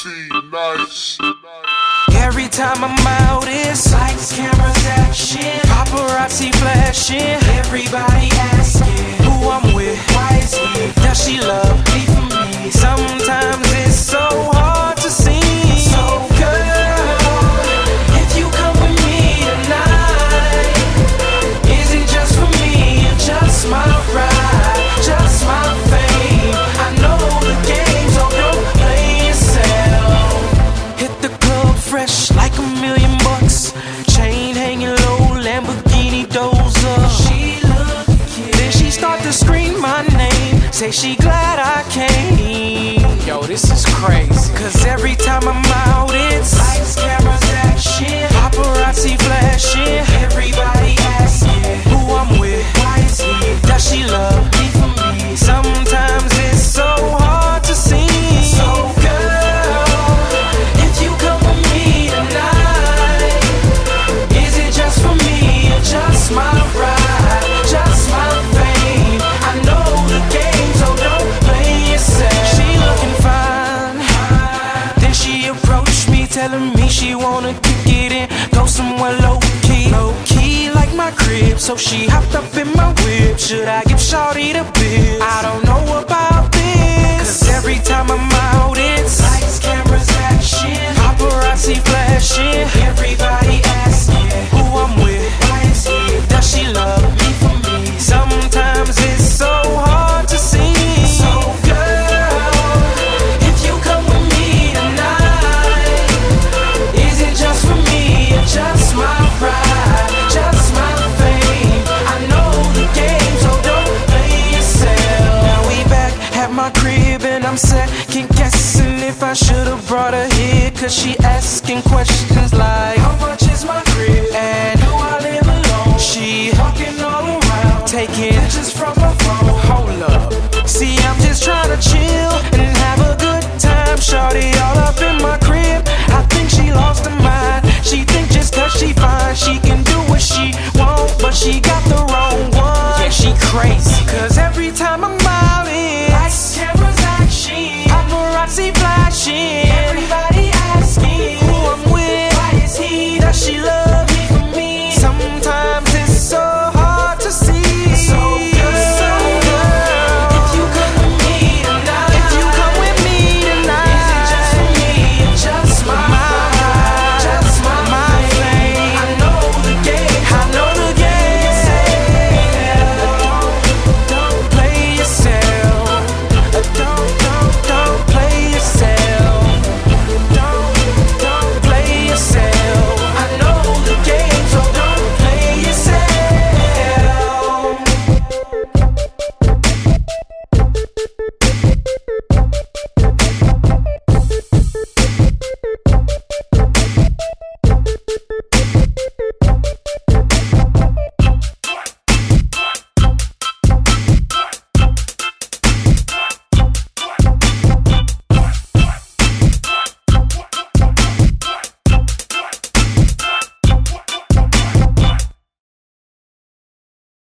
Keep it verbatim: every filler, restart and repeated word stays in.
nice. Every time I'm out, it's lights, cameras, action. Paparazzi flashing, everybody asking who I'm with, why is he? Does she love me for me? Sometimes it's so hard to see. So girl, if you come with me tonight, is it just for me or just my ride, just my fame? I know the game, so don't play yourself. Hit the club fresh like a million bucks, chain hanging low, Lamborghini dozer. She look cute. Then she start to scream my name, say she glad I came. Yo, this is crazy, cause every time I'm out it's lights, cameras, action. Paparazzi flashing, everybody asking who I'm with, why is he? Does she love me for me? Sometimes it's so hard to see. So girl, if you come with me tonight, is it just for me or just my ride, just my fame? I know the game, so don't play yourself. She looking fine, then she approached me, telling me she wanna kick it in, go somewhere low key, low key like my crib. So she hopped up in my whip. Should I give shawty the biz? I don't know about this, cause every time I'm out it's lights, cameras, action. Paparazzi flashing, everybody asking who I'm with, why is he? Does she love me for me? Sometimes it's so hard to see. So girl, if you come with me tonight, is it just for me or just my ride, just my fame? I know the game, so don't play yourself. Now we back at my crib and I'm second guessing if I should've brought her here, cause she asking questions like how much is my crib and do I live alone? She walking all around, taking pictures from my phone. Hold up, see I'm just trying to chill and have a good time. Shawty all up in my crib, I think she lost her mind. She think just cause she fine, she can do what she want, but she got the wrong one. Yeah, she crazy, cause every time I'm out it's lights, cameras, action. Paparazzi flashing,